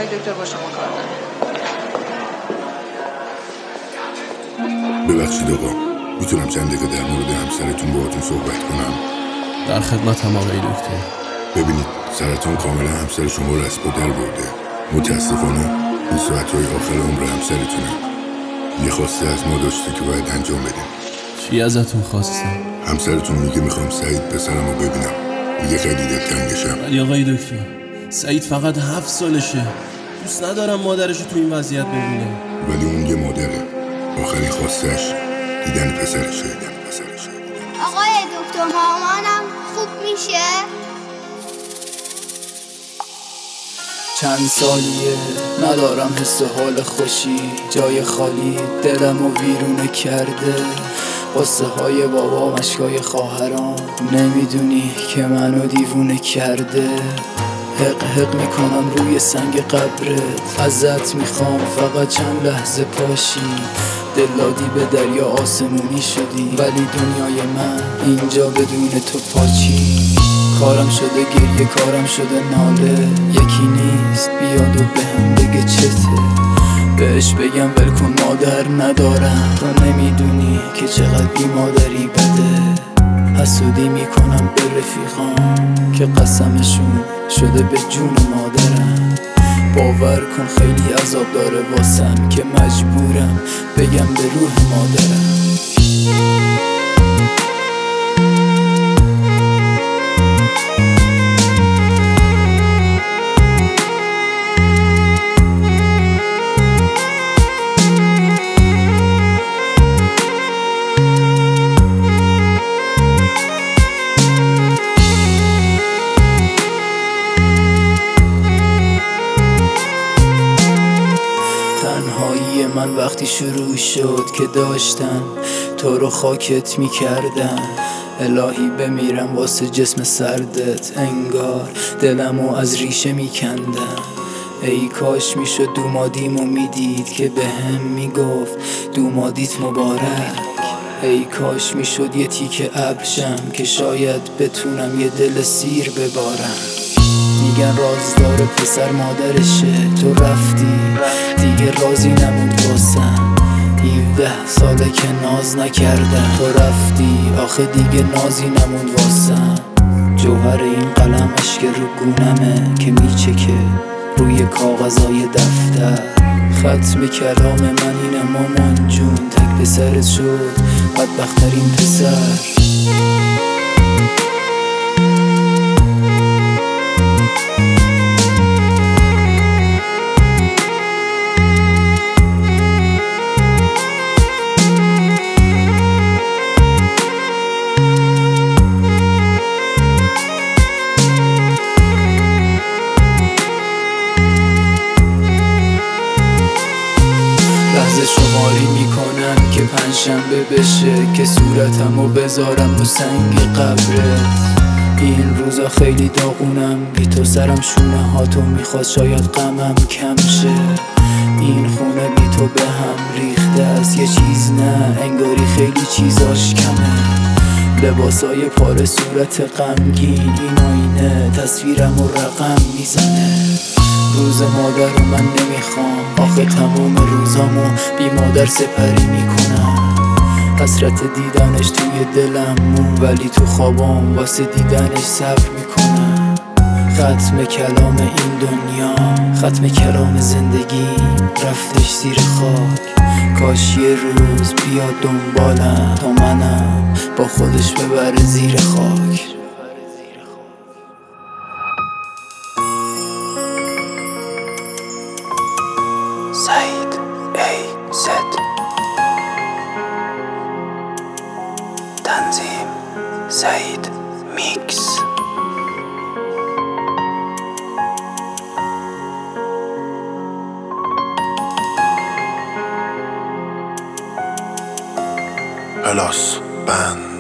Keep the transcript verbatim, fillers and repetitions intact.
آقای دکتر با شما کار دارم. ببخشید آقا، میتونم چند دقیقه در مورد همسرتون باهاتون صحبت کنم؟ در خدمتم آقای دکتر. ببینید، سرطان کاملا همسر شما رو از پا در برده. متاسفانه این ساعتهای آخر عمر همسرتونه. یه خواسته از ما داشته که باید انجام بدیم. چی ازتون خواسته؟ همسرتون میگه میخوام سعید پسرم رو ببینم. میگه خیلی دلتنگشم. ولی آقای دکتر، سعید فقط هفت سالشه. دوست ندارم مادرشو تو این وضعیت ببینه. ولی اون یه مادره. آخرین خواستش دیدن پسرشه. آقای دکتر مامانم خوب میشه؟ چند سالیه ندارم حس و حال خوشی، جای خالی دلمو ویرونه کرده. قصه های بابا مشکای خواهرام، نمیدونی که منو دیوونه کرده. حق حق میکنم روی سنگ قبرت، ازت میخوام فقط چند لحظه پاشی. دلادی به دریا آسمونی شدی، ولی دنیای من اینجا بدون تو پاچی. کارم شده گریه، کارم شده ناله، یکی نیست بیاد و بهم بگه چته. بهش بگم ولکن مادر ندارم، تو نمیدونی که چقدر بی مادری بده. حسودی میکنم به رفیقام که قسمشون شده به جون مادرم. باور کن خیلی عذاب داره واسم که مجبورم بگم به روح مادرم. تنهایی من وقتی شروع شد که داشتن تو رو خاکت میکردن. الهی بمیرم واسه جسم سردت، انگار دلمو از ریشه میکندن. ای کاش میشد دومادیمو میدید که به هم میگفت دومادیت مبارک. ای کاش میشد یه تیکه ابرشم که شاید بتونم یه دل سیر ببارم. میگن رازدار پسر مادرشه، تو رفتی دیگه رازی نموند واسم. هفده ساله که ناز نکردم، تو رفتی آخه دیگه نازی نموند واسم. جوهر این قلم اشک رو گونمه که میچکه روی کاغذای دفتر. ختم کلام من اینه مامان جون، تک پسرت شد بدبخترین پسر. لحظه شماری میکنم که پنجشنبه بشه، که صورتمو بذارم رو سنگ قبرت. این روزا خیلی داغونم، بی تو سرم شونه هاتو میخواست، شاید غمم کم شه. این خونه بی تو به هم ریخته است، یه چیز نه انگاری خیلی چیزاش کمه. لباسای پاره صورت غمگین، این آینه تصویرم و رقم میزنه. روز مادر رو من نمیخوام، آخه تمام روزامو بی مادر سپری میکنم. حسرت دیدنش توی دلم مون، ولی تو خوابام واسه دیدنش صبر میکنم. ختم کلام این دنیا، ختم کلام زندگی، رفتش زیر خاک. کاش یه روز بیاد دنبالم تا منم با خودش ببره زیر خاک. سعید ای زد، تنظیم سعید میکس. پلاس بند.